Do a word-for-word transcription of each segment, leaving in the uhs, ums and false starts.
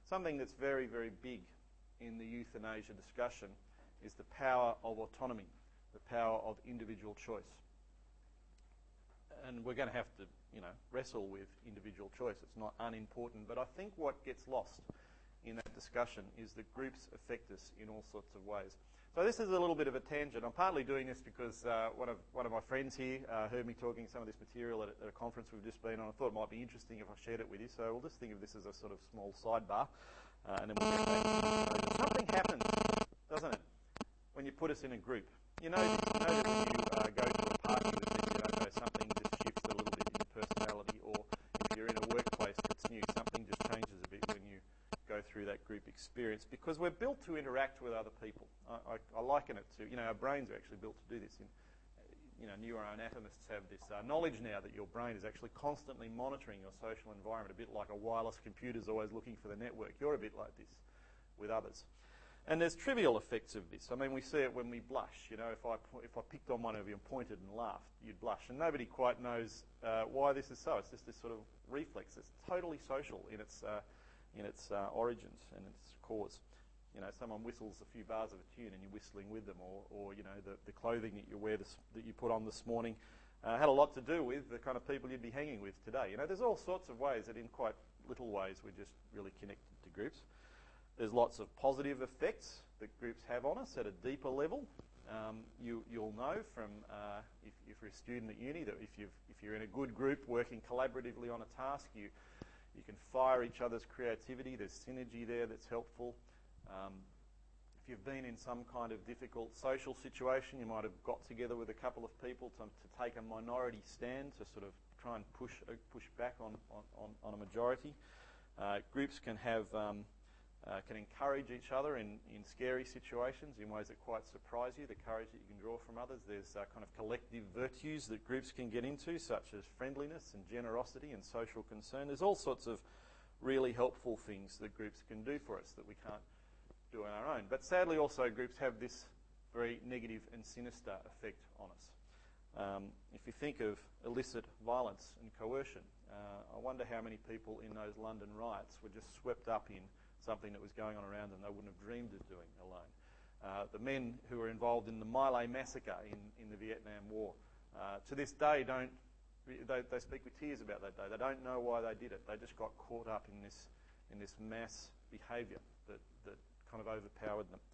Something that's very, very big in the euthanasia discussion is the power of autonomy, the power of individual choice. And we're going to have to, you know, wrestle with individual choice. It's not unimportant, but I think what gets lost in that discussion is that groups affect us in all sorts of ways. So this is a little bit of a tangent. I'm partly doing this because uh, one of one of my friends here uh, heard me talking some of this material at a, at a conference we've just been on. I thought it might be interesting if I shared it with you. So we'll just think of this as a sort of small sidebar, uh, and then we'll get back to it. Something happens, doesn't it, when you put us in a group? You know, you know that when you uh, go to a party with people, you don't know, something just shifts a little bit in your personality, or if you're in a workplace that's new, something just changes a bit when you go through that group experience, because we're built to interact with other people. I, I, I liken it to, you know, our brains are actually built to do this. In, you know, neuroanatomists have this uh, knowledge now that your brain is actually constantly monitoring your social environment, a bit like a wireless computer's always looking for the network. You're a bit like this with others. And there's trivial effects of this. I mean, we see it when we blush. You know, if I if I picked on one of you and pointed and laughed, you'd blush. And nobody quite knows uh, why this is so. It's just this sort of reflex. It's totally social in its uh, in its uh, origins and its cause. You know, someone whistles a few bars of a tune and you're whistling with them, or, or you know, the, the clothing that you wear this, that you put on this morning uh, had a lot to do with the kind of people you'd be hanging with today. You know, there's all sorts of ways that in quite little ways we're just really connected to groups. There's lots of positive effects that groups have on us at a deeper level. Um, you, you'll know from, uh, if, if you're a student at uni, that if, you've, if you're in a good group working collaboratively on a task, you You can fire each other's creativity. There's synergy there that's helpful. Um, if you've been in some kind of difficult social situation, you might have got together with a couple of people to, to take a minority stand to sort of try and push uh, push back on, on, on a majority. Uh, groups can have um, uh, can encourage each other in, in scary situations in ways that quite surprise you, the courage that you can draw from others. There's uh, kind of collective virtues that groups can get into, such as friendliness and generosity and social concern. There's all sorts of really helpful things that groups can do for us that we can't do on our own. But sadly also groups have this very negative and sinister effect on us. Um, if you think of illicit violence and coercion, uh, I wonder how many people in those London riots were just swept up in something that was going on around them they wouldn't have dreamed of doing alone. Uh, the men who were involved in the My Lai massacre in, in the Vietnam War, uh, to this day don't, they, they speak with tears about that day. They don't know why they did it. They just got caught up in this, in this mass behaviour that, that kind of overpowered them.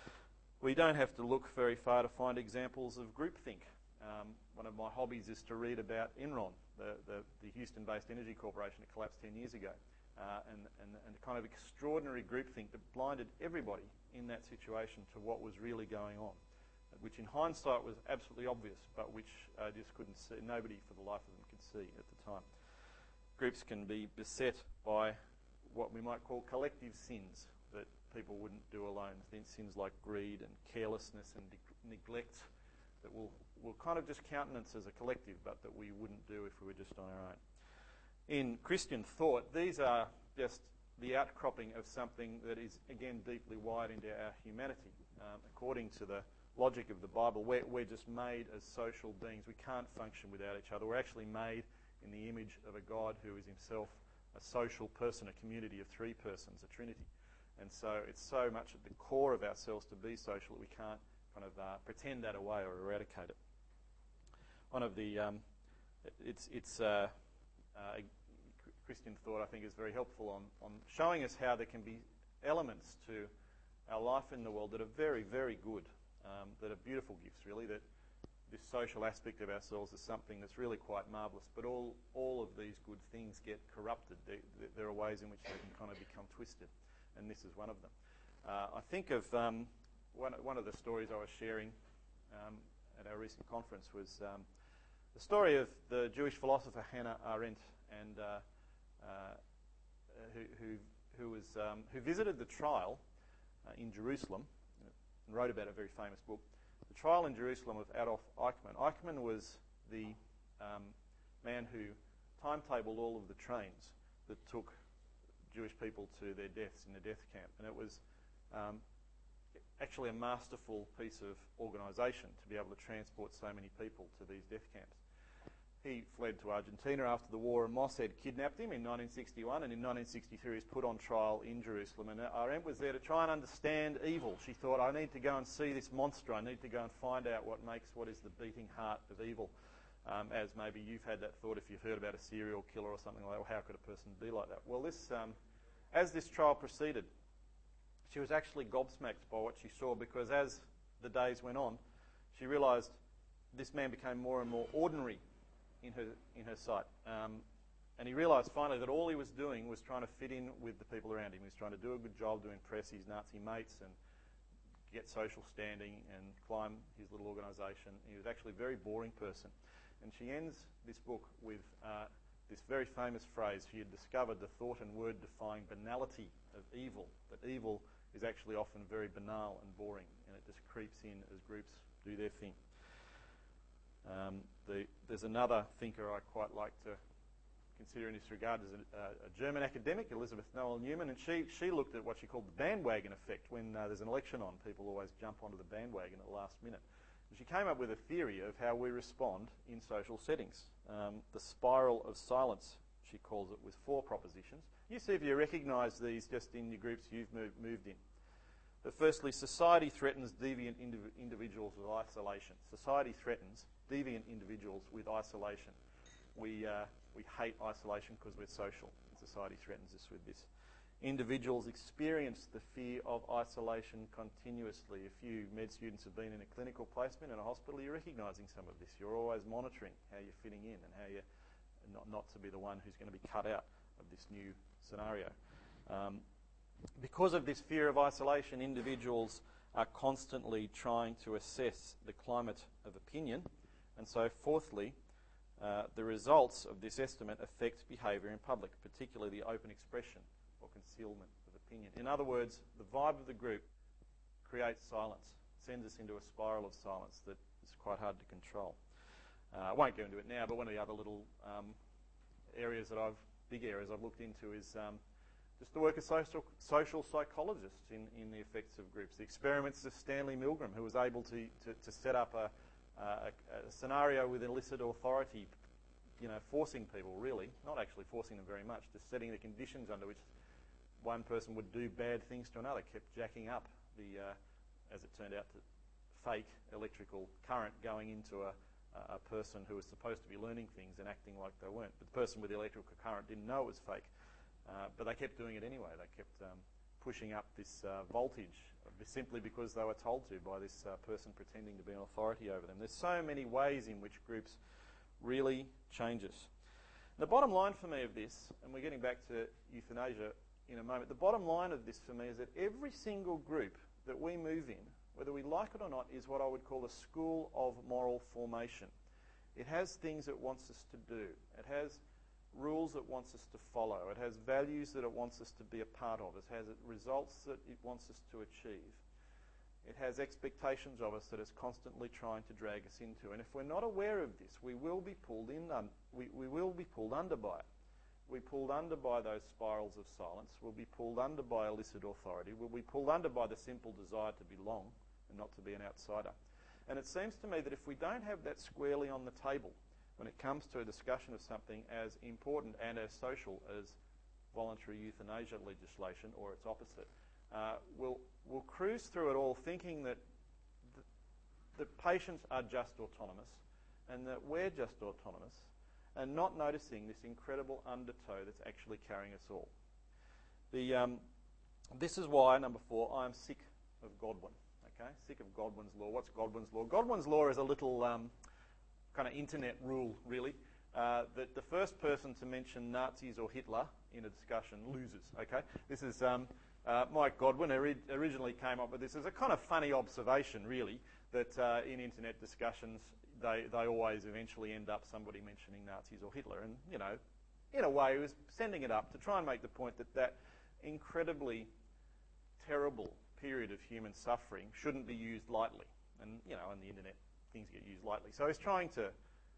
We don't have to look very far to find examples of groupthink. Um, one of my hobbies is to read about Enron, the, the, the Houston-based energy corporation that collapsed ten years ago. Uh, and, and, and the kind of extraordinary groupthink that blinded everybody in that situation to what was really going on, which in hindsight was absolutely obvious, but which uh, just couldn't see, nobody for the life of them could see at the time. Groups can be beset by what we might call collective sins that people wouldn't do alone. Sins like greed and carelessness and de- neglect that we'll, we'll kind of just countenance as a collective, but that we wouldn't do if we were just on our own. In Christian thought, these are just the outcropping of something that is, again, deeply wired into our humanity. Um, according to the logic of the Bible, we're, we're just made as social beings. We can't function without each other. We're actually made in the image of a God who is himself a social person, a community of three persons, a trinity. And so it's so much at the core of ourselves to be social that we can't kind of uh, pretend that away or eradicate it. One of the, um, it's, it's uh, uh, Christian thought, I think, is very helpful on, on showing us how there can be elements to our life in the world that are very, very good, um, that are beautiful gifts, really, that this social aspect of ourselves is something that's really quite marvellous, but all, all of these good things get corrupted. There, there are ways in which they can kind of become twisted, and this is one of them. Uh, I think of um, one, one of the stories I was sharing um, at our recent conference was um, the story of the Jewish philosopher Hannah Arendt, and uh, uh, who, who, who, was, um, who visited the trial uh, in Jerusalem and wrote about a very famous book. The trial in Jerusalem of Adolf Eichmann. Eichmann was the um, man who timetabled all of the trains that took Jewish people to their deaths in the death camp. And it was um, actually a masterful piece of organisation to be able to transport so many people to these death camps. he fled to Argentina after the war, and Mossad kidnapped him in nineteen sixty-one, and in nineteen sixty-three he was put on trial in Jerusalem. And Arendt was there to try and understand evil. She thought, I need to go and see this monster. I need to go and find out what makes what is the beating heart of evil. Um, as maybe you've had that thought if you've heard about a serial killer or something like that. Well, how could a person be like that? Well, this, um, as this trial proceeded, she was actually gobsmacked by what she saw, because as the days went on, she realised this man became more and more ordinary in her in her sight. Um, and he realised finally that all he was doing was trying to fit in with the people around him. He was trying to do a good job to impress his Nazi mates and get social standing and climb his little organisation. He was actually a very boring person. And she ends this book with uh, this very famous phrase. She had discovered the thought and word-defying banality of evil, that evil is actually often very banal and boring, and it just creeps in as groups do their thing. Um, the, there's another thinker I quite like to consider in this regard, as a, uh, a German academic, Elizabeth Noel Newman, and she, she looked at what she called the bandwagon effect. When uh, there's an election on, people always jump onto the bandwagon at the last minute. And she came up with a theory of how we respond in social settings. Um, the spiral of silence, she calls it, with four propositions. You see if you recognise these just in your groups you've moved, moved in. But firstly, society threatens deviant indiv- individuals with isolation. Society threatens deviant individuals with isolation. We, uh, we hate isolation because we're social. And society threatens us with this. Individuals experience the fear of isolation continuously. If you med students have been in a clinical placement in a hospital, you're recognising some of this. You're always monitoring how you're fitting in and how you're not, not to be the one who's going to be cut out of this new scenario. Um, Because of this fear of isolation, individuals are constantly trying to assess the climate of opinion. And so, fourthly, uh, the results of this estimate affect behaviour in public, particularly the open expression or concealment of opinion. In other words, the vibe of the group creates silence, sends us into a spiral of silence that is quite hard to control. Uh, I won't go into it now, but one of the other little um, areas that I've, big areas I've looked into is um, just the work of social, social psychologists in, in the effects of groups. The experiments of Stanley Milgram, who was able to, to, to set up a, a, a scenario with illicit authority, you know, forcing people, really, not actually forcing them very much, just setting the conditions under which one person would do bad things to another, kept jacking up the, uh, as it turned out, to fake electrical current going into a, a person who was supposed to be learning things and acting like they weren't. But the person with the electrical current didn't know it was fake. Uh, but they kept doing it anyway. They kept um, pushing up this uh, voltage simply because they were told to by this uh, person pretending to be an authority over them. There's so many ways in which groups really change us. The bottom line for me of this, and we're getting back to euthanasia in a moment, the bottom line of this for me is that every single group that we move in, whether we like it or not, is what I would call a school of moral formation. It has things it wants us to do. It has rules it wants us to follow. It has values that it wants us to be a part of. It has results that it wants us to achieve. It has expectations of us that it's constantly trying to drag us into. And if we're not aware of this, we will be pulled in. Un- we, we will be pulled under by it. We're pulled under by those spirals of silence. We'll be pulled under by illicit authority. We'll be pulled under by the simple desire to belong and not to be an outsider. And it seems to me that if we don't have that squarely on the table, when it comes to a discussion of something as important and as social as voluntary euthanasia legislation or its opposite, uh, we'll, we'll cruise through it all thinking that th- the patients are just autonomous and that we're just autonomous, and not noticing this incredible undertow that's actually carrying us all. The, um, this is why, number four, I'm sick of Godwin. Okay, sick of Godwin's law. What's Godwin's law? Godwin's law is a little Um, kind of internet rule, really, uh, that the first person to mention Nazis or Hitler in a discussion loses, okay? This is, um, uh, Mike Godwin ori- originally came up with this as a kind of funny observation, really, that uh, in internet discussions, they, they always eventually end up somebody mentioning Nazis or Hitler. And, you know, in a way, he was sending it up to try and make the point that that incredibly terrible period of human suffering shouldn't be used lightly. And, you know, on the internet, things get used lightly. So he's trying to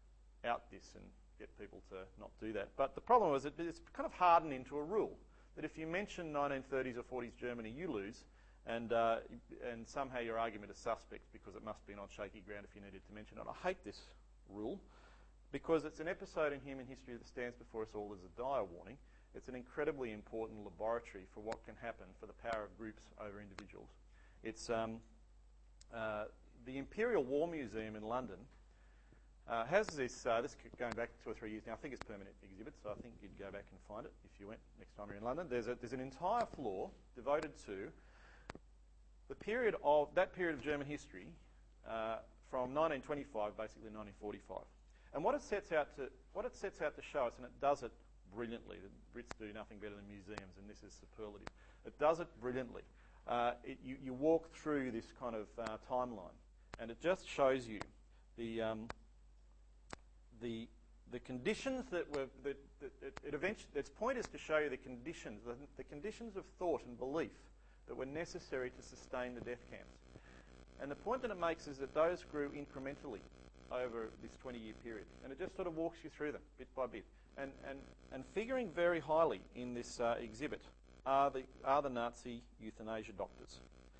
out this and get people to not do that. But the problem was that it's kind of hardened into a rule that if you mention nineteen thirties or forties Germany, you lose, and uh, and somehow your argument is suspect because it must be on shaky ground if you needed to mention it. I hate this rule because it's an episode in human history that stands before us all as a dire warning. It's an incredibly important laboratory for what can happen for the power of groups over individuals. It's um, uh, the Imperial War Museum in London uh, has this, uh, this going back two or three years now, I think it's permanent exhibit, so I think you'd go back and find it if you went next time you're in London. There's, a, there's an entire floor devoted to the period of, that period of German history uh, from nineteen twenty-five, basically nineteen forty-five. And what it sets out to, what it sets out to show us, and it does it brilliantly. The Brits do nothing better than museums, and this is superlative. It does it brilliantly. Uh, it, you, you walk through this kind of uh, timeline, and it just shows you the um, the the conditions that were that, that it, it eventually. Its point is to show you the conditions, the, the conditions of thought and belief that were necessary to sustain the death camps. And the point that it makes is that those grew incrementally over this twenty-year period, and it just sort of walks you through them bit by bit. And, and, and figuring very highly in this uh, exhibit are the, are the Nazi euthanasia doctors.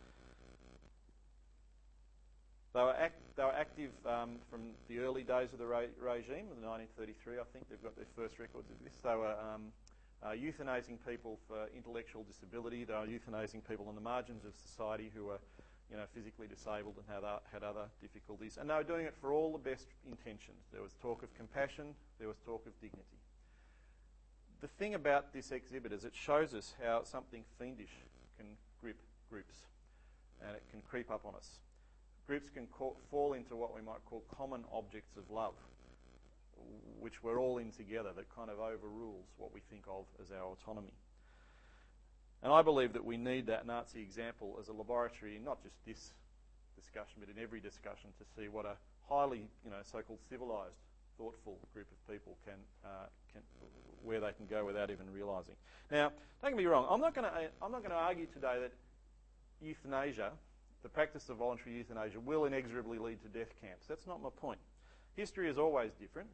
They were, act, they were active um, from the early days of the re regime, in nineteen thirty-three, I think. They've got their first records of this. They were um, uh, euthanasing people for intellectual disability. They were euthanasing people on the margins of society who were you know, physically disabled and had, uh, had other difficulties. And they were doing it for all the best intentions. There was talk of compassion. There was talk of dignity. The thing about this exhibit is it shows us how something fiendish can grip groups, and it can creep up on us. Groups can call, fall into what we might call common objects of love, which we're all in together, that kind of overrules what we think of as our autonomy. And I believe that we need that Nazi example as a laboratory in not just this discussion, but in every discussion, to see what a highly, you know, so-called civilised, thoughtful group of people can, uh, can, where they can go without even realising. Now, don't get me wrong. I'm not going to, I'm not going to argue today that euthanasia, the practice of voluntary euthanasia, will inexorably lead to death camps. That's not my point. History is always different,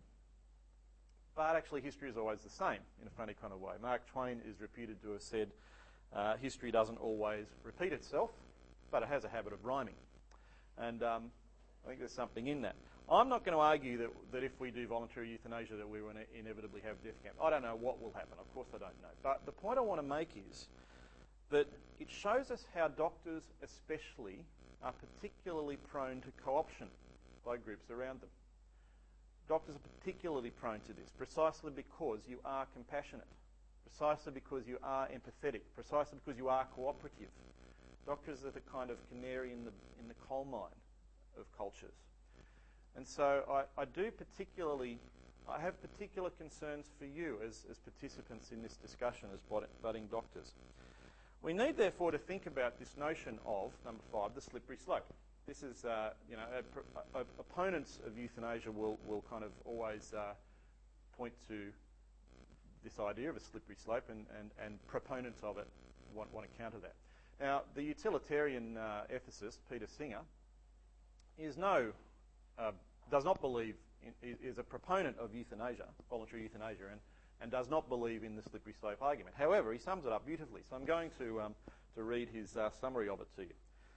but actually history is always the same in a funny kind of way. Mark Twain is reputed to have said, Uh, history doesn't always repeat itself, but it has a habit of rhyming. And um, I think there's something in that. I'm not going to argue that, that if we do voluntary euthanasia that we will ine inevitably have death camps. I don't know what will happen. Of course I don't know. But the point I want to make is that it shows us how doctors especially are particularly prone to co-option by groups around them. Doctors are particularly prone to this precisely because you are compassionate. Precisely because you are empathetic, precisely because you are cooperative. Doctors are the kind of canary in the, in the coal mine of cultures. And so I, I do particularly, I have particular concerns for you as, as participants in this discussion as budding doctors. We need, therefore, to think about this notion of, number five, the slippery slope. This is, uh, you know, a, a, opponents of euthanasia will, will kind of always uh, point to this idea of a slippery slope, and, and, and proponents of it want, want to counter that. Now, the utilitarian uh, ethicist, Peter Singer, is no, uh, does not believe, in, is a proponent of euthanasia, voluntary euthanasia, and, and does not believe in the slippery slope argument. However, he sums it up beautifully, so I'm going to, um, to read his uh, summary of it to you.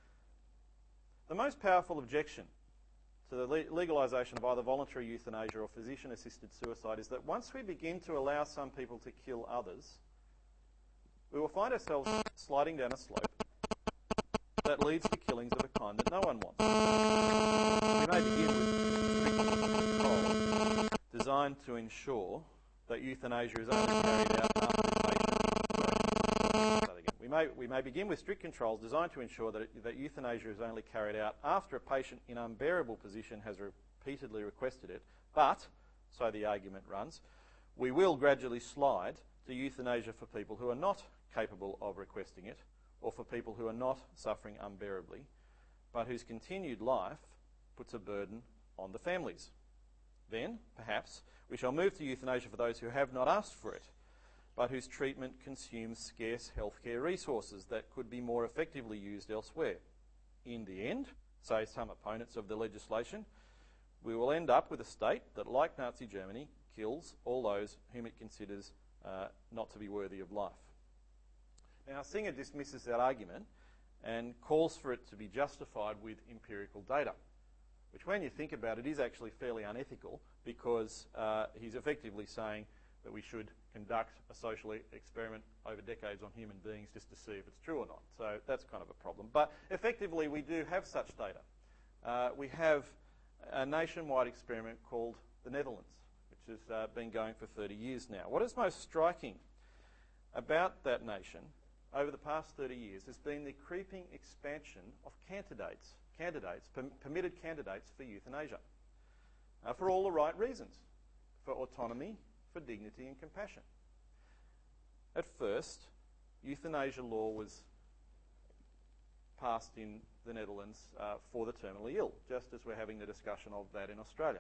The most powerful objection to the le legalisation of either voluntary euthanasia or physician-assisted suicide is that once we begin to allow some people to kill others, we will find ourselves sliding down a slope that leads to killings of a kind that no one wants. We may begin with strict control designed to ensure that euthanasia is only carried out after the patient... Sorry. We may, we may begin with strict controls designed to ensure that, it, that euthanasia is only carried out after a patient in unbearable position has repeatedly requested it, but, so the argument runs, we will gradually slide to euthanasia for people who are not capable of requesting it, or for people who are not suffering unbearably, but whose continued life puts a burden on the families. Then, perhaps, we shall move to euthanasia for those who have not asked for it, but whose treatment consumes scarce healthcare resources that could be more effectively used elsewhere. In the end, say some opponents of the legislation, we will end up with a state that, like Nazi Germany, kills all those whom it considers uh, not to be worthy of life. Now, Singer dismisses that argument and calls for it to be justified with empirical data, which, when you think about it, is actually fairly unethical, because uh, he's effectively saying that we should conduct a social e- experiment over decades on human beings just to see if it's true or not. So that's kind of a problem. But effectively, we do have such data. Uh, we have a nationwide experiment called the Netherlands, which has uh, been going for thirty years now. What is most striking about that nation over the past thirty years has been the creeping expansion of candidates, candidates, per- permitted candidates for euthanasia, uh, for all the right reasons, for autonomy, for dignity and compassion. At first, euthanasia law was passed in the Netherlands uh, for the terminally ill, just as we're having the discussion of that in Australia.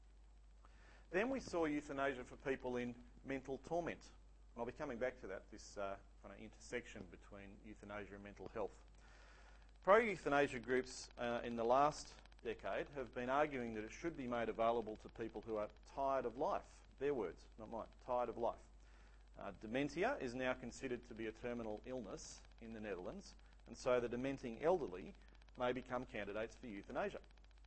Then we saw euthanasia for people in mental torment. And I'll be coming back to that, this uh, kind of intersection between euthanasia and mental health. Pro-euthanasia groups uh, in the last decade have been arguing that it should be made available to people who are tired of life. Their words, not mine, tired of life. Uh, dementia is now considered to be a terminal illness in the Netherlands, and so the dementing elderly may become candidates for euthanasia.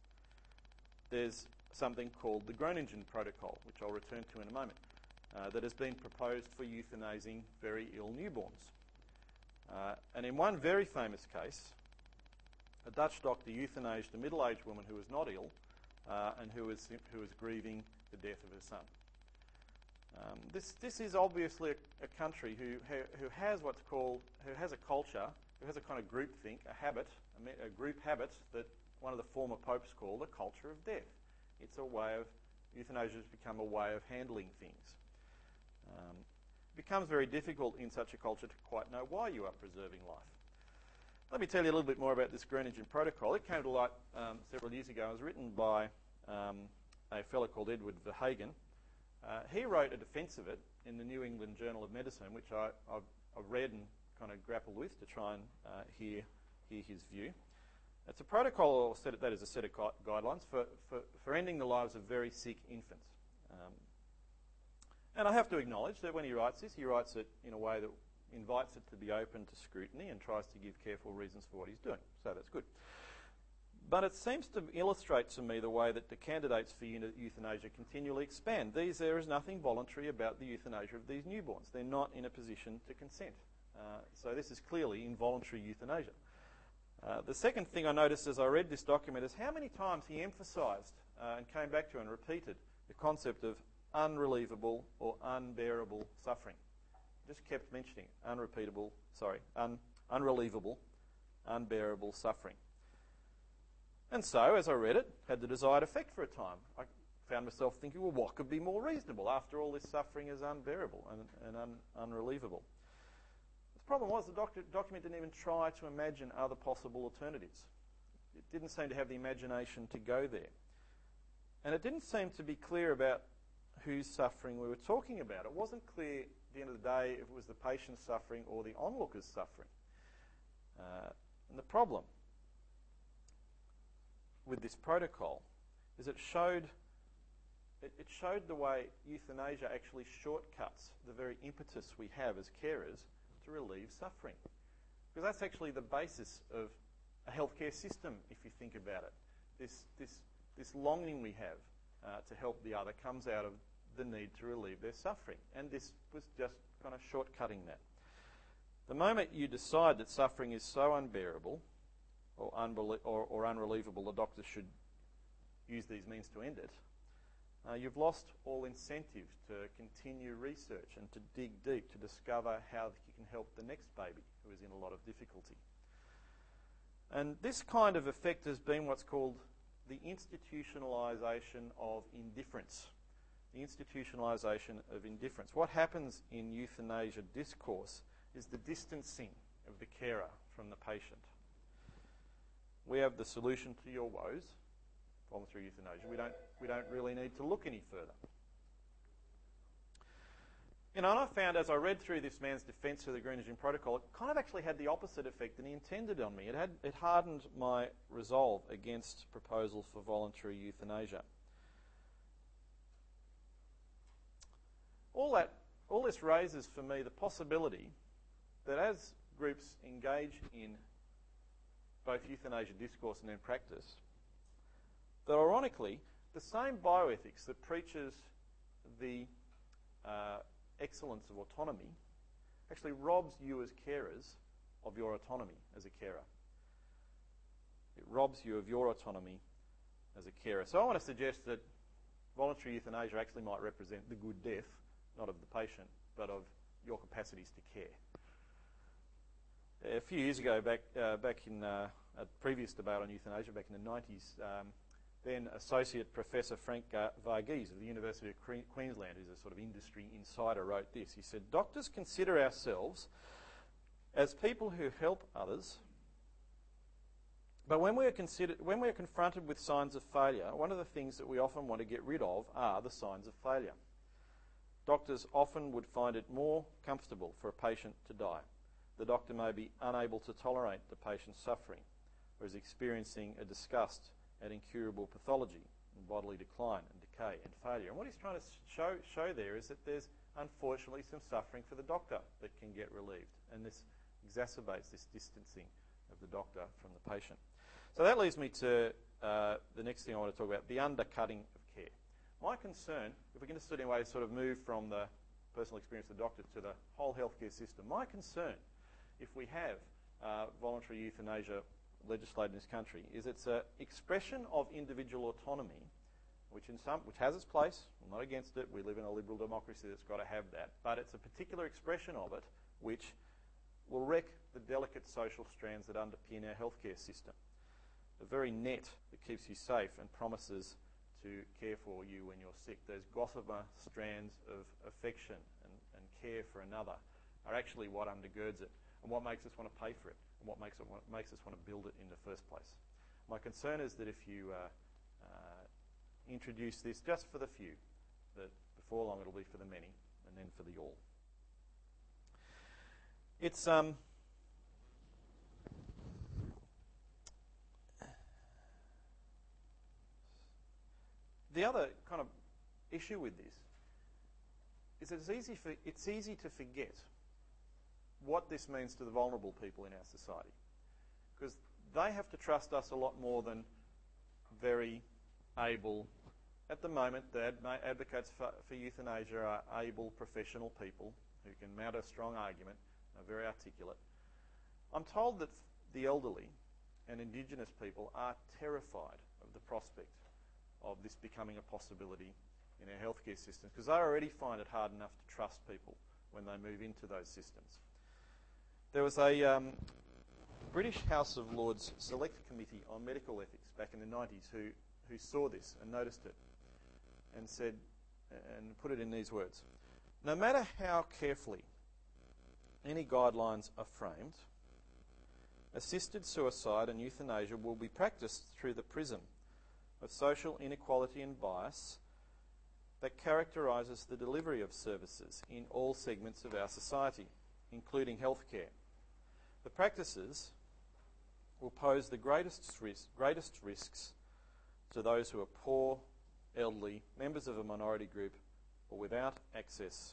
There's something called the Groningen Protocol, which I'll return to in a moment, uh, that has been proposed for euthanasing very ill newborns. Uh, and in one very famous case, a Dutch doctor euthanased a middle-aged woman who was not ill uh, and who was, who was grieving the death of her son. Um, this, this is obviously a, a country who, who has what's called, who has a culture, who has a kind of groupthink, a habit, a, me, a group habit that one of the former popes called a culture of death. It's a way of, euthanasia has become a way of handling things. Um, it becomes very difficult in such a culture to quite know why you are preserving life. Let me tell you a little bit more about this Groningen Protocol. It came to light um, several years ago. It was written by um, a fellow called Edward Verhagen. Uh, he wrote a defence of it in the New England Journal of Medicine, which I, I've, I've read and kind of grappled with to try and uh, hear, hear his view. It's a protocol, or set, that is a set of gu- guidelines for, for, for ending the lives of very sick infants. Um, and I have to acknowledge that when he writes this, he writes it in a way that invites it to be open to scrutiny and tries to give careful reasons for what he's doing. So that's good. But it seems to illustrate to me the way that the candidates for euthanasia continually expand. These, there is nothing voluntary about the euthanasia of these newborns. They're not in a position to consent. Uh, so this is clearly involuntary euthanasia. Uh, the second thing I noticed as I read this document is how many times he emphasised uh, and came back to and repeated the concept of unrelievable or unbearable suffering. Just kept mentioning unrepeatable, sorry, un, unrelievable, unbearable suffering. And so, as I read it, had the desired effect for a time. I found myself thinking, well, what could be more reasonable? After all, this suffering is unbearable and, and un, unrelievable. The problem was the doctor, document didn't even try to imagine other possible alternatives. It didn't seem to have the imagination to go there. And it didn't seem to be clear about whose suffering we were talking about. It wasn't clear at the end of the day if it was the patient's suffering or the onlooker's suffering. Uh, and the problem with this protocol is it showed it, it showed the way euthanasia actually shortcuts the very impetus we have as carers to relieve suffering. Because that's actually the basis of a healthcare system, if you think about it. This, this, this longing we have uh, to help the other comes out of the need to relieve their suffering. And this was just kind of shortcutting that. The moment you decide that suffering is so unbearable or, unbelie- or, or unrelievable, the doctors should use these means to end it, uh, you've lost all incentive to continue research and to dig deep to discover how you can help the next baby who is in a lot of difficulty. And this kind of effect has been what's called the institutionalisation of indifference. The institutionalisation of indifference. What happens in euthanasia discourse is the distancing of the carer from the patient. We have the solution to your woes, voluntary euthanasia. We don't, we don't really need to look any further. You know, and I found as I read through this man's defence of the Groningen Protocol, it kind of actually had the opposite effect than he intended on me. It had it hardened my resolve against proposals for voluntary euthanasia. All that, all this raises for me the possibility that as groups engage in both euthanasia discourse and in practice, that ironically the same bioethics that preaches the uh, excellence of autonomy actually robs you as carers of your autonomy as a carer. It robs you of your autonomy as a carer. So I want to suggest that voluntary euthanasia actually might represent the good death, not of the patient, but of your capacities to care. A few years ago, back uh, back in uh, a previous debate on euthanasia, back in the nineties, um, then Associate Professor Frank Varghese of the University of Queensland, who's a sort of industry insider, wrote this. He said, "Doctors consider ourselves as people who help others, but when we are considered, when we are confronted with signs of failure, one of the things that we often want to get rid of are the signs of failure. Doctors often would find it more comfortable for a patient to die. The doctor may be unable to tolerate the patient's suffering, or is experiencing a disgust at incurable pathology and bodily decline and decay and failure." And what he's trying to show, show there is that there's unfortunately some suffering for the doctor that can get relieved, and this exacerbates this distancing of the doctor from the patient. So that leads me to uh, the next thing I want to talk about, the undercutting of care. My concern, if we can just in a way sort of move from the personal experience of the doctor to the whole healthcare system, my concern, if we have uh, voluntary euthanasia legislated in this country, is it's an expression of individual autonomy, which in some, which has its place. I'm not against it. We live in a liberal democracy that's got to have that. But it's a particular expression of it which will wreck the delicate social strands that underpin our healthcare system. The very net that keeps you safe and promises to care for you when you're sick, those gossamer strands of affection and, and care for another are actually what undergirds it and what makes us want to pay for it and what makes, it, what makes us want to build it in the first place. My concern is that if you uh, uh, introduce this just for the few, that before long it'll be for the many and then for the all. It's um, the other kind of issue with this is that it's easy for it's easy to forget what this means to the vulnerable people in our society, because they have to trust us a lot more than very able. At the moment, the ad advocates for, for euthanasia are able professional people who can mount a strong argument, are very articulate. I'm told that the elderly and Indigenous people are terrified of the prospect of this becoming a possibility in our healthcare systems, because they already find it hard enough to trust people when they move into those systems. There was a um, British House of Lords Select Committee on Medical Ethics back in the nineties who, who saw this and noticed it and said, and put it in these words: "No matter how carefully any guidelines are framed, assisted suicide and euthanasia will be practiced through the prism of social inequality and bias that characterises the delivery of services in all segments of our society, including healthcare. The practices will pose the greatest, risk, greatest risks to those who are poor, elderly, members of a minority group, or without access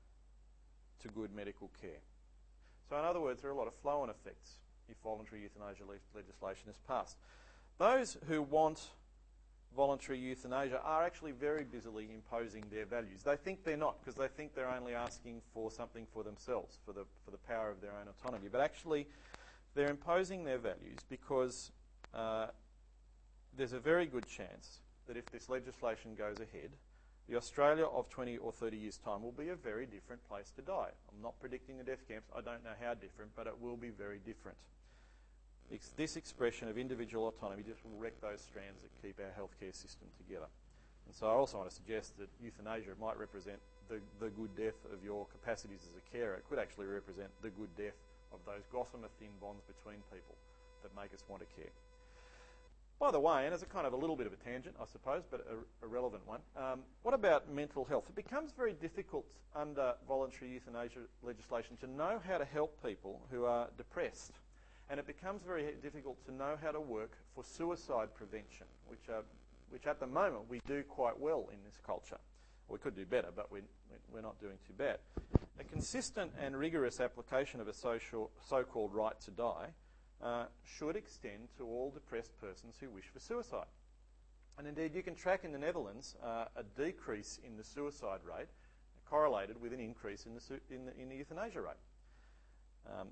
to good medical care." So in other words, there are a lot of flow-on effects if voluntary euthanasia le legislation is passed. Those who want voluntary euthanasia are actually very busily imposing their values. They think they're not, because they think they're only asking for something for themselves, for the, for the power of their own autonomy. But actually, they're imposing their values because uh, there's a very good chance that if this legislation goes ahead, the Australia of twenty or thirty years' time will be a very different place to die. I'm not predicting the death camps. I don't know how different, but it will be very different. It's this expression of individual autonomy just will wreck those strands that keep our healthcare system together. And so I also want to suggest that euthanasia might represent the, the good death of your capacities as a carer. It could actually represent the good death of those gossamer thin bonds between people that make us want to care. By the way, and as a kind of a little bit of a tangent, I suppose, but a, a relevant one, um, what about mental health? It becomes very difficult under voluntary euthanasia legislation to know how to help people who are depressed. And it becomes very difficult to know how to work for suicide prevention, which, are, which at the moment we do quite well in this culture. We could do better, but we, we're not doing too bad. A consistent and rigorous application of a social, so-called right to die uh, should extend to all depressed persons who wish for suicide. And indeed, you can track in the Netherlands uh, a decrease in the suicide rate correlated with an increase in the, su- in the, in the euthanasia rate. Um,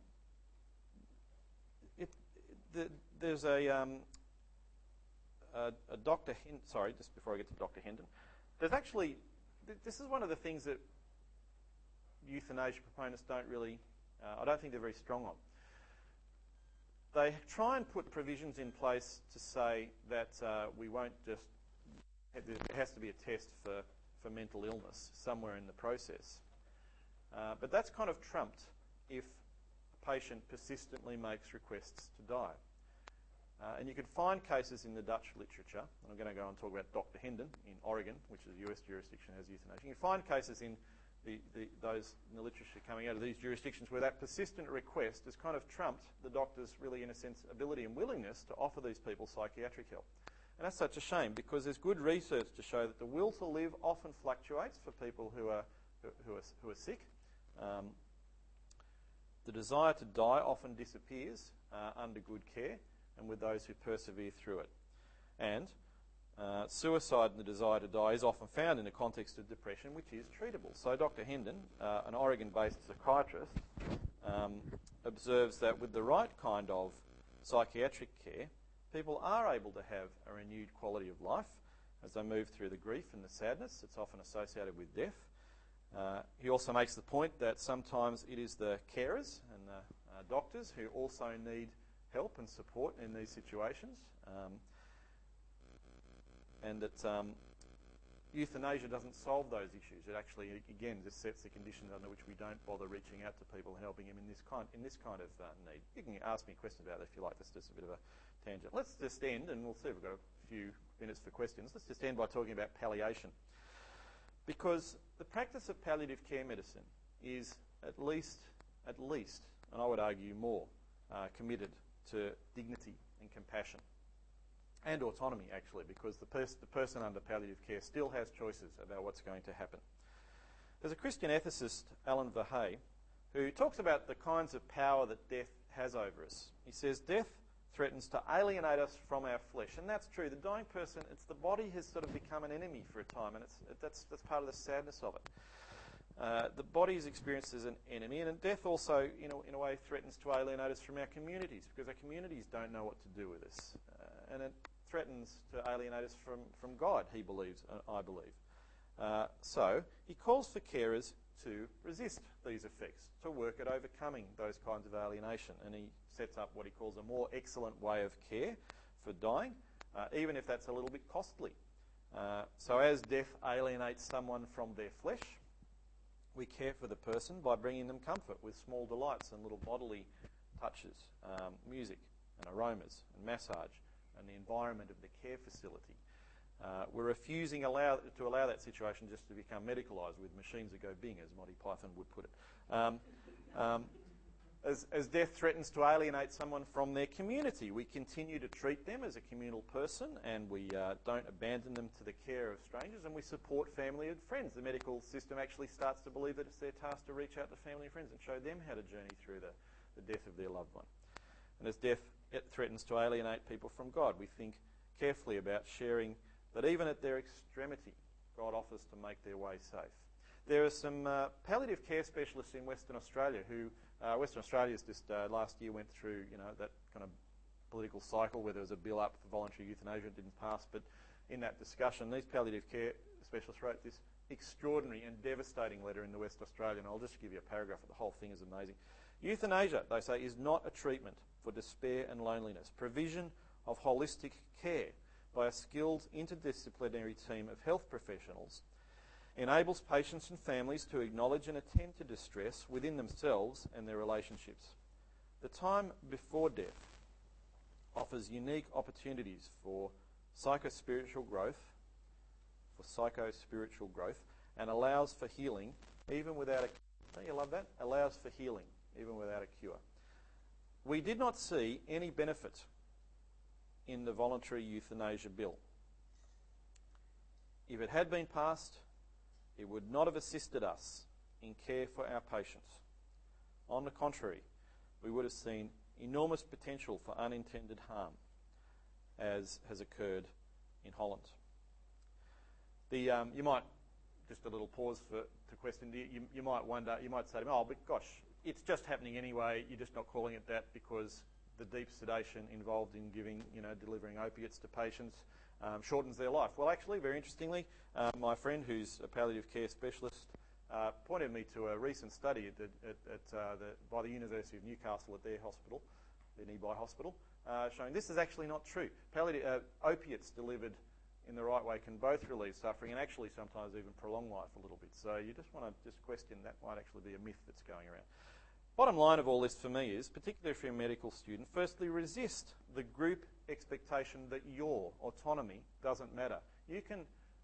it, the, there's a, um, a, a Doctor Hen- sorry, just before I get to Doctor Hendon, there's actually, th- this is one of the things that euthanasia proponents don't really, uh, I don't think they're very strong on. They try and put provisions in place to say that uh, we won't just, there has to be a test for, for mental illness somewhere in the process. Uh, but that's kind of trumped if a patient persistently makes requests to die. Uh, and you can find cases in the Dutch literature, and I'm going to go and talk about Doctor Hendon in Oregon, which is a U S jurisdiction that has euthanasia. You can find cases in The, the, those in the literature coming out of these jurisdictions where that persistent request has kind of trumped the doctor's really, in a sense, ability and willingness to offer these people psychiatric help. And that's such a shame because there's good research to show that the will to live often fluctuates for people who are, who, who are, who are sick. Um, the desire to die often disappears uh, under good care and with those who persevere through it. And Uh, suicide and the desire to die is often found in the context of depression, which is treatable. So Doctor Hendon, uh, an Oregon-based psychiatrist, um, observes that with the right kind of psychiatric care, people are able to have a renewed quality of life as they move through the grief and the sadness that's often associated with death. Uh, he also makes the point that sometimes it is the carers and the uh, doctors who also need help and support in these situations. Um, and that um, euthanasia doesn't solve those issues. It actually, again, just sets the conditions under which we don't bother reaching out to people and helping them in this kind in this kind of uh, need. You can ask me questions about it if you like. That's just a bit of a tangent. Let's just end, and we'll see if we've got a few minutes for questions. Let's just end by talking about palliation. Because the practice of palliative care medicine is at least, at least, and I would argue more, uh, committed to dignity and compassion. And autonomy, actually, because the, pers- the person under palliative care still has choices about what's going to happen. There's a Christian ethicist, Alan Verhey, who talks about the kinds of power that death has over us. He says, death threatens to alienate us from our flesh. And that's true. The dying person, it's the body has sort of become an enemy for a time, and it's, it, that's, that's part of the sadness of it. Uh, the body is experienced as an enemy, and death also, in a, in a way, threatens to alienate us from our communities, because our communities don't know what to do with us. Uh, and it threatens to alienate us from, from God, he believes, and I believe. Uh, so he calls for carers to resist these effects, to work at overcoming those kinds of alienation. And he sets up what he calls a more excellent way of care for dying, uh, even if that's a little bit costly. Uh, so as death alienates someone from their flesh, we care for the person by bringing them comfort with small delights and little bodily touches, um, music and aromas and massage, and the environment of the care facility. Uh, we're refusing allow, to allow that situation just to become medicalised with machines that go bing, as Monty Python would put it. Um, um, as, as death threatens to alienate someone from their community, we continue to treat them as a communal person, and we uh, don't abandon them to the care of strangers, and we support family and friends. The medical system actually starts to believe that it's their task to reach out to family and friends and show them how to journey through the, the death of their loved one. And as death it threatens to alienate people from God, we think carefully about sharing that even at their extremity, God offers to make their way safe. There are some uh, palliative care specialists in Western Australia who, uh, Western Australia's just uh, last year went through, you know, that kind of political cycle where there was a bill up for voluntary euthanasia and didn't pass, but in that discussion, these palliative care specialists wrote this extraordinary and devastating letter in the West Australian. I'll just give you a paragraph, but the whole thing is amazing. Euthanasia, they say, is not a treatment for despair and loneliness. Provision of holistic care by a skilled interdisciplinary team of health professionals enables patients and families to acknowledge and attend to distress within themselves and their relationships. The time before death offers unique opportunities for psychospiritual growth, for psychospiritual growth, and allows for healing even without a... Don't you love that? Allows for healing even without a cure. We did not see any benefit in the voluntary euthanasia bill. If it had been passed, it would not have assisted us in care for our patients. On the contrary, we would have seen enormous potential for unintended harm, as has occurred in Holland. The, um, you might, just a little pause for to question, you, you might wonder, you might say to me, oh, but gosh, it's just happening anyway, you're just not calling it that because the deep sedation involved in giving, you know, delivering opiates to patients um, shortens their life. Well, actually, very interestingly, uh, my friend who's a palliative care specialist uh, pointed me to a recent study at, at, at, uh, the, by the University of Newcastle at their hospital, their nearby hospital, uh, showing this is actually not true. Palliative, uh, opiates delivered in the right way can both relieve suffering and actually sometimes even prolong life a little bit. So you just want to just question that might actually be a myth that's going around. Bottom line of all this for me is, particularly if you're a medical student, firstly resist the group expectation that your autonomy doesn't matter. You can,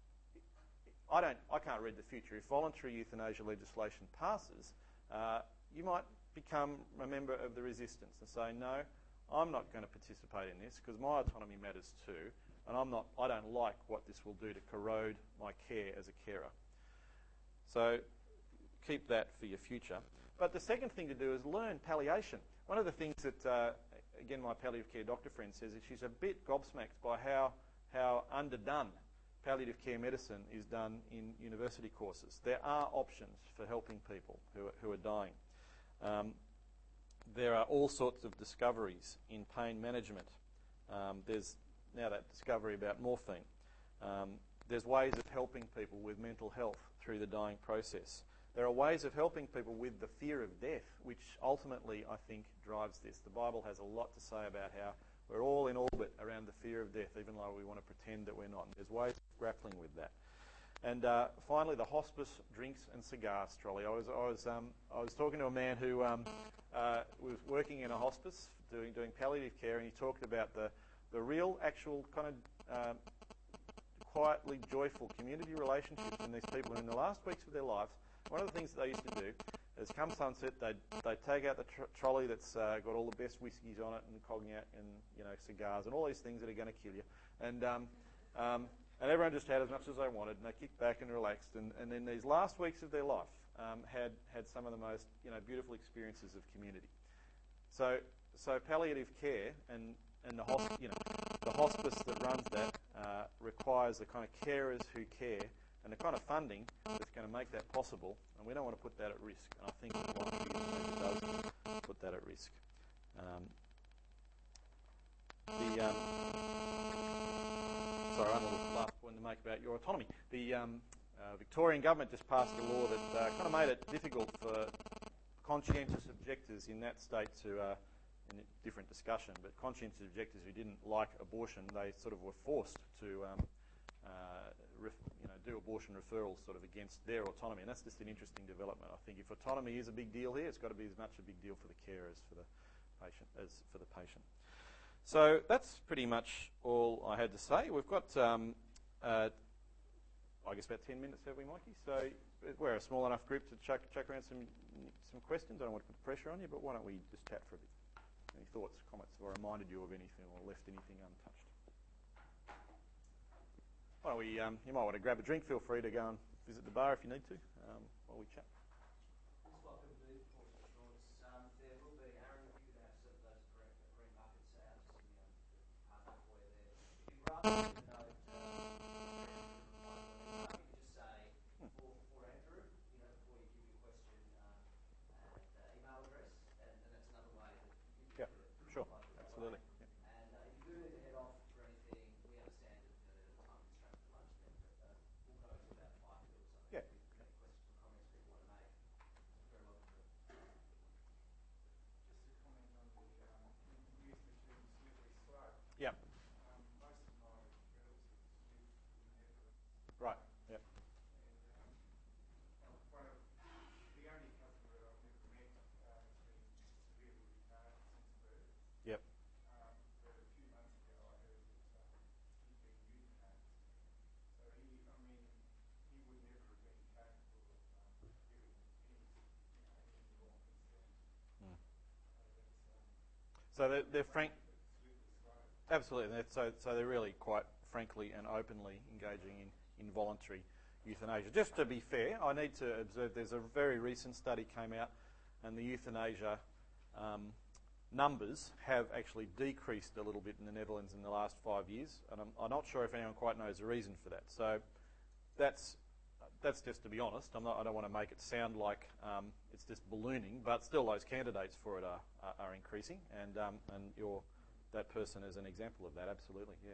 I don't, I can't read the future. If voluntary euthanasia legislation passes, uh, you might become a member of the resistance and say, no, I'm not going to participate in this because my autonomy matters too. And I'm not, I don't like what this will do to corrode my care as a carer. So keep that for your future. But the second thing to do is learn palliation. One of the things that, uh, again, my palliative care doctor friend says is she's a bit gobsmacked by how, how underdone palliative care medicine is done in university courses. There are options for helping people who are, who are dying. Um, there are all sorts of discoveries in pain management. Um, there's now that discovery about morphine. Um, there's ways of helping people with mental health through the dying process. There are ways of helping people with the fear of death, which ultimately, I think, drives this. The Bible has a lot to say about how we're all in orbit around the fear of death, even though we want to pretend that we're not. There's ways of grappling with that. And uh, finally, the hospice drinks and cigars trolley. I was I was um, I was talking to a man who um, uh, was working in a hospice doing doing palliative care, and he talked about the the real, actual kind of um, quietly joyful community relationships in these people. And in the last weeks of their lives, one of the things that they used to do is come sunset, they'd, they'd take out the tr trolley that's uh, got all the best whiskies on it and cognac and, you know, cigars and all these things that are going to kill you. And um, um, and everyone just had as much as they wanted, and they kicked back and relaxed. And, and in these last weeks of their life, um, had had some of the most, you know, beautiful experiences of community. So so palliative care and and the hosp you know the hospice that runs that uh, requires the kind of carers who care and the kind of funding that's going to make that possible, and we don't want to put that at risk. And I think that voluntary euthanasia does put that at risk. Um, the um, sorry, I have a last point to make about your autonomy. The um, uh, Victorian government just passed a law that uh, kind of made it difficult for conscientious objectors in that state to, uh, in a different discussion, but conscientious objectors who didn't like abortion, they sort of were forced to um, uh, ref, you know, do abortion referrals sort of against their autonomy, and that's just an interesting development. I think if autonomy is a big deal here, it's got to be as much a big deal for the carer as for the patient. As for the patient. So that's pretty much all I had to say. We've got, um, uh, I guess, about ten minutes, have we, Mikey? So we're a small enough group to chuck, chuck around some some questions. I don't want to put the pressure on you, but why don't we just chat for a bit? Any thoughts, comments, or reminded you of anything or left anything untouched? Why don't we, um, you might want to grab a drink. Feel free to go and visit the bar if you need to um, while we chat. Just what people do for shorts, um, there will be, Aaron, if you could have some of those green, green buckets out just in the um, pathway for you there. If you rather than a note, um, you could just say for, for Andrew, you know, before you give your question, um, and uh, email address, and, and that's another way that you can Yeah, sure, absolutely. Yeah. And uh, if you do need to head off for anything, we understand that you know, there's a time constraint for lunch then, but uh, we'll go to about five till or something. Yeah. If there's any questions or comments that you want to make, very welcome to. Just to comment on the um, youth return slippery slope. Yeah. Um, most of my relatives live in the Netherlands. Right. Um, Yeah. And um, one of the only customer that I've never met uh, has been severely retarded since birth. Yep. Um, but a few months ago, I heard that um, he'd been euthanized. So he, I mean, he would never have been capable of um, giving any, you know, any more consent. Mm. So that's um, So they're, they're frank. slippery slope. Absolutely. They're, so, so they're really quite frankly and openly engaging in, in voluntary euthanasia. Just to be fair, I need to observe there's a very recent study came out, and the euthanasia um, numbers have actually decreased a little bit in the Netherlands in the last five years, and I'm, I'm not sure if anyone quite knows the reason for that. So that's that's just to be honest. I'm not, I don't want to make it sound like um, it's just ballooning, but still those candidates for it are are, are increasing, and um, and you're that person is an example of that. Absolutely, yeah.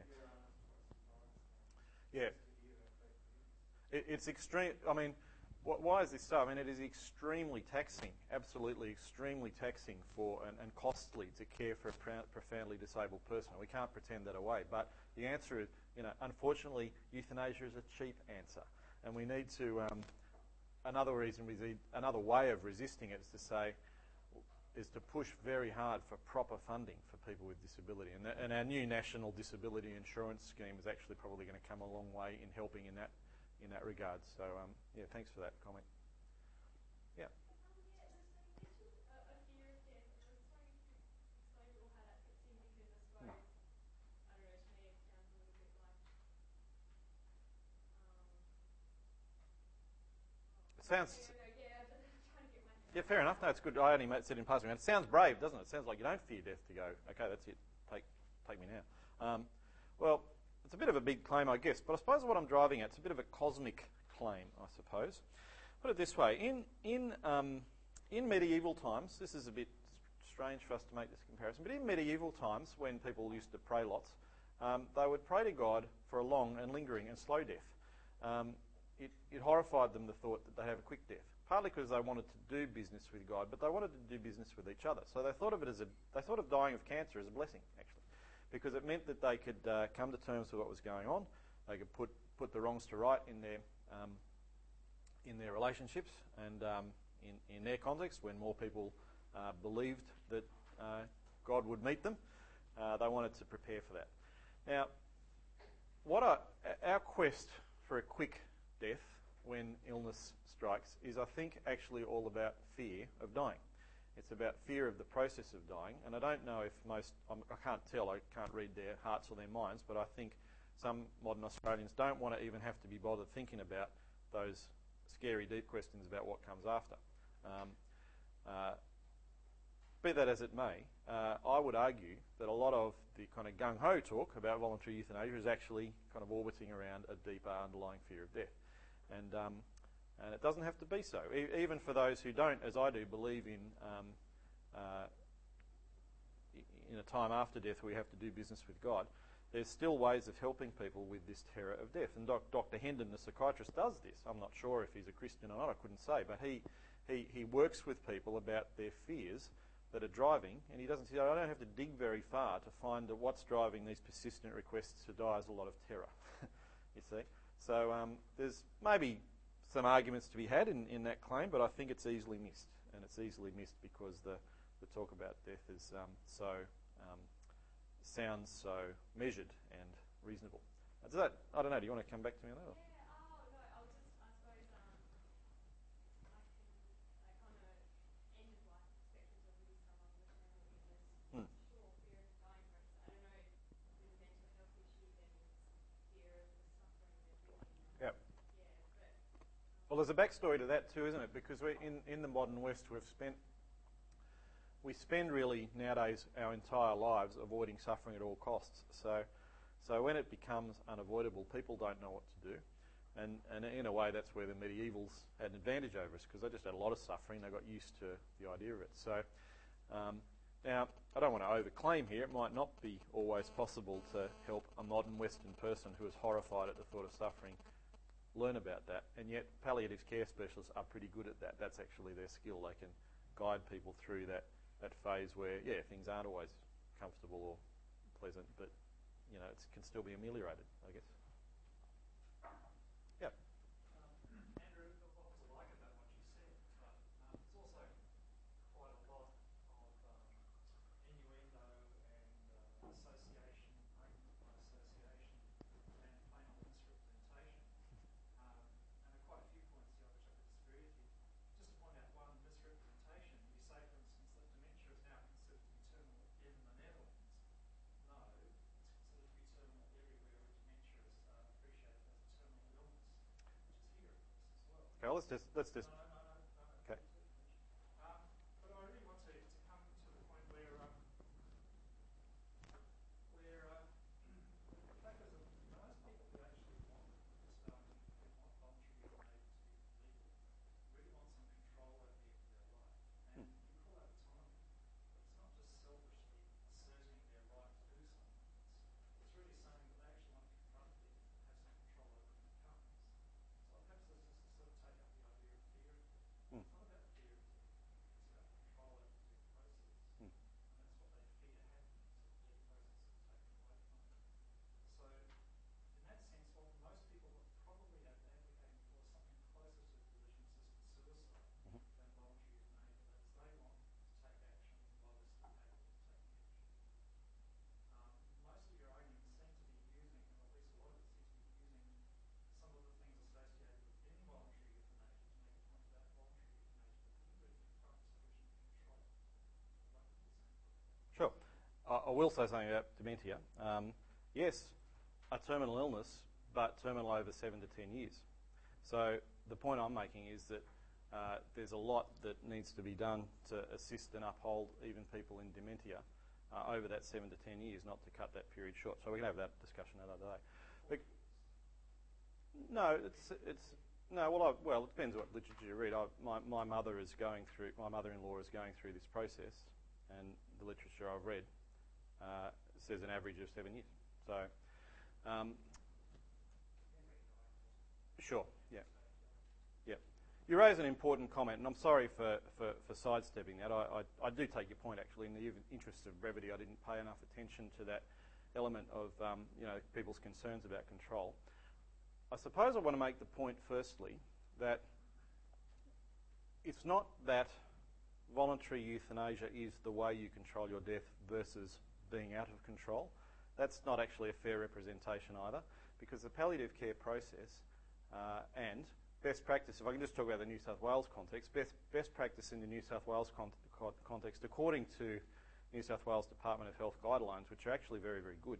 Yeah. It, it's extreme. I mean, wh- why is this so? I mean, it is extremely taxing, absolutely extremely taxing for and, and costly to care for a pr- profoundly disabled person. We can't pretend that away. But the answer is, you know, unfortunately, euthanasia is a cheap answer, and we need to. Um, another reason we need, another way of resisting it is to say, is to push very hard for proper funding for people with disability, and, th- and our new national disability insurance scheme is actually probably going to come a long way in helping in that. in that regard. So, um, yeah, thanks for that comment. Yeah. Um, yeah, there's so you mentioned a, a fear of death, and I was wondering if you could explain more how that fits in, because I suppose, Hmm. I don't know, to me it sounds a little bit like, um, It sounds... I don't know, yeah, I'm trying to get my head Yeah, fair enough. No, it's good. I only said in passing. It sounds brave, doesn't it? It sounds like you don't fear death to go, okay, that's it. Take, take me now. Um, well, it's a bit of a big claim, I guess, but I suppose what I'm driving at, it's a bit of a cosmic claim, I suppose. Put it this way, in in um, in medieval times, this is a bit strange for us to make this comparison, but in medieval times, when people used to pray lots, um, they would pray to God for a long and lingering and slow death. Um, it, it horrified them, the thought that they'd have a quick death, partly because they wanted to do business with God, but they wanted to do business with each other. So they thought of it as a they thought of dying of cancer as a blessing, actually, because it meant that they could uh, come to terms with what was going on. They could put put the wrongs to right in their um, in their relationships and um, in in their context. When more people uh, believed that uh, God would meet them, uh, they wanted to prepare for that. Now, what are, our quest for a quick death when illness strikes is, I think, actually all about fear of dying. It's about fear of the process of dying, and I don't know if most, I'm, I can't tell, I can't read their hearts or their minds, but I think some modern Australians don't want to even have to be bothered thinking about those scary, deep questions about what comes after. Um, uh, be that as it may, uh, I would argue that a lot of the kind of gung-ho talk about voluntary euthanasia is actually kind of orbiting around a deeper underlying fear of death. And um, And it doesn't have to be so. E- even for those who don't, as I do, believe in um, uh, in a time after death where we have to do business with God, there's still ways of helping people with this terror of death. And doc- Doctor Hendon, the psychiatrist, does this. I'm not sure if he's a Christian or not, I couldn't say, but he, he, he works with people about their fears that are driving, and he doesn't say, I don't have to dig very far to find that what's driving these persistent requests to die is a lot of terror, you see. So um, there's maybe some arguments to be had in, in that claim, but I think it's easily missed, and it's easily missed because the, the talk about death is um, so um, sounds so measured and reasonable. Does that, I don't know, do you want to come back to me on that? Or? Yeah, oh, no, I was just, I suppose, um, I can, like, on a end-of-life perspective, obviously someone with terminal illness, Hmm. sure, fear of the dying process. I don't know, with a mental health issue, then it's fear of the suffering they're bringing. Yep. Yeah, but... Um, Well, there's a backstory to that too, isn't it? Because we, in, in the modern West, we've spent, we spend really nowadays our entire lives avoiding suffering at all costs. So, so when it becomes unavoidable, people don't know what to do. And, and in a way, that's where the medievals had an advantage over us, because they just had a lot of suffering. They got used to the idea of it. So, um, now, I don't want to overclaim here. It might not be always possible to help a modern Western person who is horrified at the thought of suffering learn about that, and yet palliative care specialists are pretty good at that. That's actually their skill. They can guide people through that, that phase where, yeah, things aren't always comfortable or pleasant, but, you know, it can still be ameliorated, I guess. Yeah. Um, Andrew, what was I like about what you said, but um, there's also quite a lot of um, innuendo and uh, association, argument by association, and plain old misrepresentation. Um, and there are quite a few points here which I could disagree with you. Just to point out one misrepresentation, you say, for instance, that dementia is now considered to be terminal in the Netherlands. No, it's considered to be terminal everywhere where dementia is uh, appreciated as a terminal illness, which is here, of course, as well. Okay, let's just, let's just, No, no, no, no, no. okay. Um, but I really want to, to come to the point where um, I, I will say something about dementia. Um, yes, a terminal illness, but terminal over seven to ten years. So the point I'm making is that uh, there's a lot that needs to be done to assist and uphold even people in dementia uh, over that seven to ten years, not to cut that period short. So we can have that discussion another day. But no, it's it's no. Well, I, well, it depends what literature you read. I, my my mother is going through. My mother-in-law is going through this process, and the literature I've read uh, says an average of seven years. So, um, sure, yeah, yeah. You raise an important comment, and I'm sorry for, for, for sidestepping that. I, I, I do take your point, actually. In the interest of brevity, I didn't pay enough attention to that element of um, you know, people's concerns about control. I suppose I want to make the point, firstly, that it's not that voluntary euthanasia is the way you control your death versus being out of control. That's not actually a fair representation either, because the palliative care process uh, and best practice, if I can just talk about the New South Wales context, best, best practice in the New South Wales con con context, according to New South Wales Department of Health guidelines, which are actually very, very good,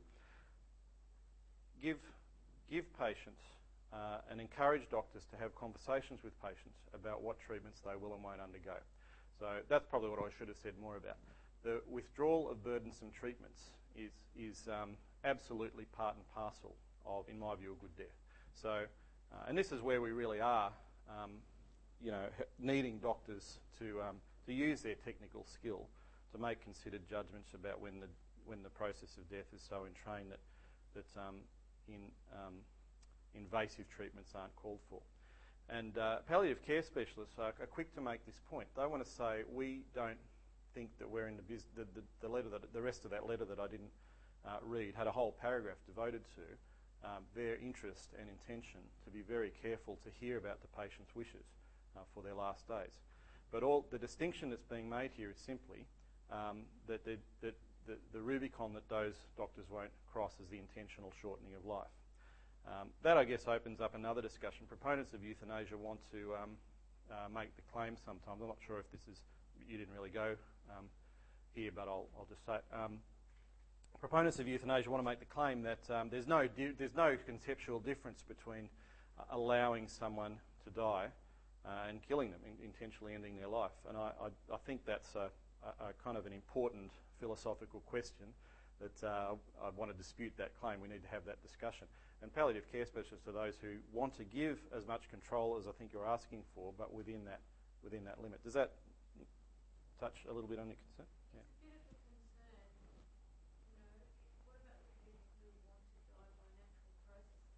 give, give patients uh, and encourage doctors to have conversations with patients about what treatments they will and won't undergo. So that's probably what I should have said more about. The withdrawal of burdensome treatments is, is um, absolutely part and parcel of, in my view, a good death. So, uh, and this is where we really are, um, you know, needing doctors to, um, to use their technical skill to make considered judgments about when the, when the process of death is so entrained that, that um, in, um, invasive treatments aren't called for. And uh, palliative care specialists are, are quick to make this point. They want to say, we don't think that we're in the business. The, the, the letter that the rest of that letter that I didn't uh, read had a whole paragraph devoted to um, their interest and intention to be very careful to hear about the patient's wishes uh, for their last days. But all the distinction that's being made here is simply um, that, the, that the, the Rubicon that those doctors won't cross is the intentional shortening of life. Um, that, I guess, opens up another discussion. Proponents of euthanasia want to um, uh, make the claim sometimes. I'm not sure if this is, you didn't really go um, here, but I'll, I'll just say. Um, proponents of euthanasia want to make the claim that um, there's, no di there's no conceptual difference between uh, allowing someone to die uh, and killing them, in intentionally ending their life. And I, I, I think that's a, a, a kind of an important philosophical question that uh, I want to dispute that claim. We need to have that discussion. And palliative care specialists are those who want to give as much control as I think you're asking for, but within that within that limit. Does that touch a little bit on your concern? Yeah. It's a bit of a concern. You know, what about the people who want to die by natural processes?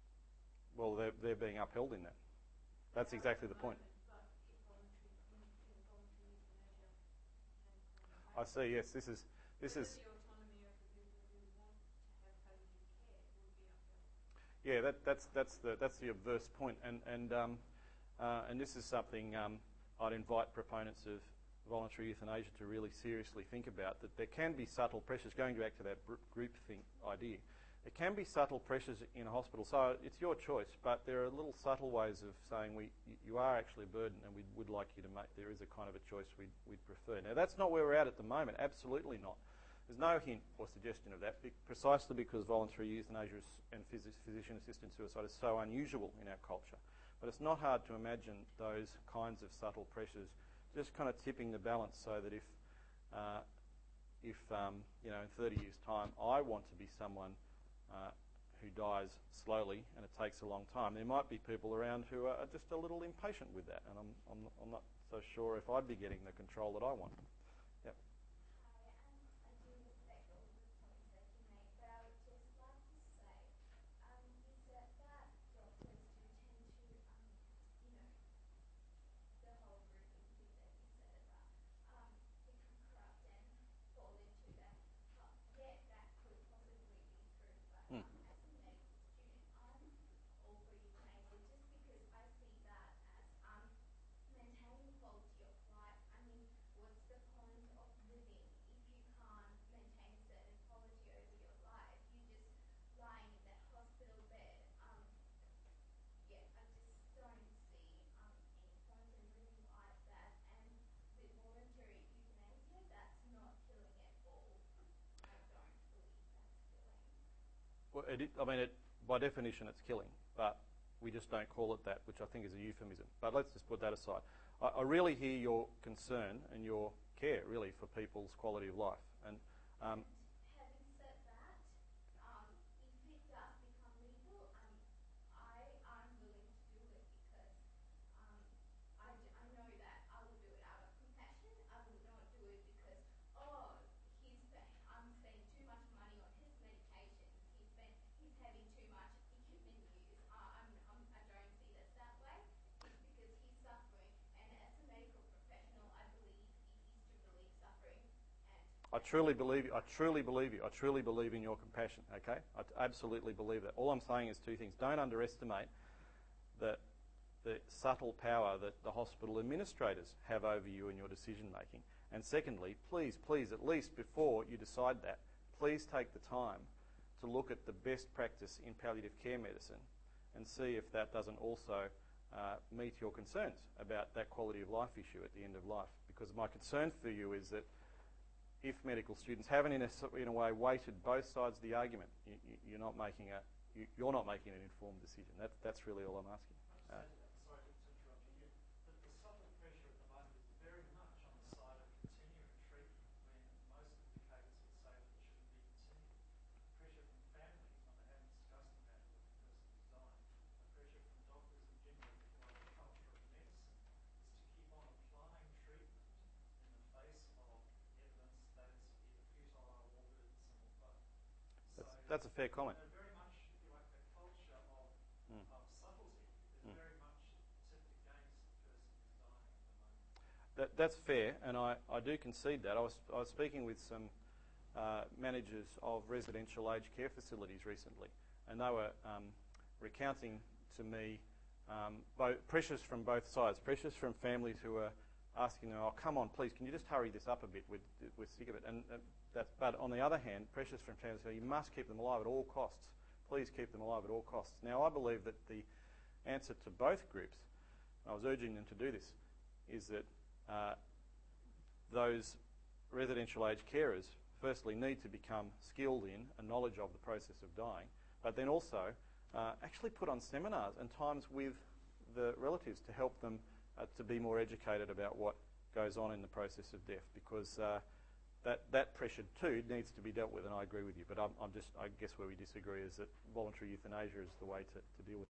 Well, they're, they're being upheld in that. That's They are exactly at the point. moment, but involuntary, involuntary euthanasia can I see. Yes, this is this Whether is. the autonomy of the people who want to have palliative care would be upheld. Yeah, that, that's that's the that's the obverse point, and and um, uh, and this is something um, I'd invite proponents of voluntary euthanasia to really seriously think about. That there can be subtle pressures. Going back to that group think idea, there can be subtle pressures in a hospital. So it's your choice, but there are little subtle ways of saying we you are actually a burden, and we would like you to make. There is a kind of a choice we'd we'd prefer. Now that's not where we're at at the moment. Absolutely not. There's no hint or suggestion of that, precisely because voluntary euthanasia and phys physician-assisted suicide is so unusual in our culture. But it's not hard to imagine those kinds of subtle pressures just kind of tipping the balance so that if, uh, if um, you know, in thirty years' time, I want to be someone uh, who dies slowly and it takes a long time, there might be people around who are just a little impatient with that, and I'm, I'm, I'm not so sure if I'd be getting the control that I want. Yep. it, I mean, it, by definition, it's killing, but we just don't call it that, which I think is a euphemism. But let's just put that aside. I, I really hear your concern and your care, really, for people's quality of life. And um, Having said that, um, if it does become legal, um, I am willing to do it because um, I, I know that I will do it out of compassion. I will not do it because, oh, he's spent, I'm spending too much money on his medications. He's spent, he's having too much equipment use. Uh, I'm, I'm, I don't see this that way. It's because he's suffering, and as a medical professional, I believe it is to relieve suffering. And I truly believe you. I truly believe you. I truly believe in your compassion, okay? I absolutely believe that. All I'm saying is two things. Don't underestimate the, the subtle power that the hospital administrators have over you and your decision making. And secondly, please, please, at least before you decide that, please take the time to look at the best practice in palliative care medicine and see if that doesn't also uh, meet your concerns about that quality of life issue at the end of life. Because my concern for you is that if medical students haven't, in a, in a way, weighted both sides of the argument, you, you, you're not making a you, you're not making an informed decision. That's that's really all I'm asking. Uh, Sorry to interrupt you. The, the subtle pressure at the moment is very much on the side of continuing treatment when most indicators would say that it shouldn't be continued. Pressure from families when they haven't discussed the matter with the person who's dying. The pressure from doctors and generally the global culture of medicine is to keep on applying treatment in the face of evidence that it's either futile or burdensome or both. So that's, that's a fair comment. they're very much, if you like, the culture of, Mm. of subtlety is Mm. very much tipped against the person who's dying at the moment. That, that's fair, and I, I do concede that. I was, I was speaking with some uh, managers of residential aged care facilities recently, and they were um, recounting to me um, both pressures from both sides, pressures from families who are asking them, oh, come on, please, can you just hurry this up a bit? We're, we're sick of it. And uh, that's, but on the other hand, pressures from families who say, you must keep them alive at all costs. Please keep them alive at all costs. Now, I believe that the answer to both groups, I was urging them to do this, is that uh, those residential aged carers firstly need to become skilled in a knowledge of the process of dying, but then also uh, actually put on seminars and times with the relatives to help them uh, to be more educated about what goes on in the process of death, because uh, that, that pressure too needs to be dealt with, and I agree with you. But I'm, I'm just, I guess where we disagree is that voluntary euthanasia is the way to, to deal with it.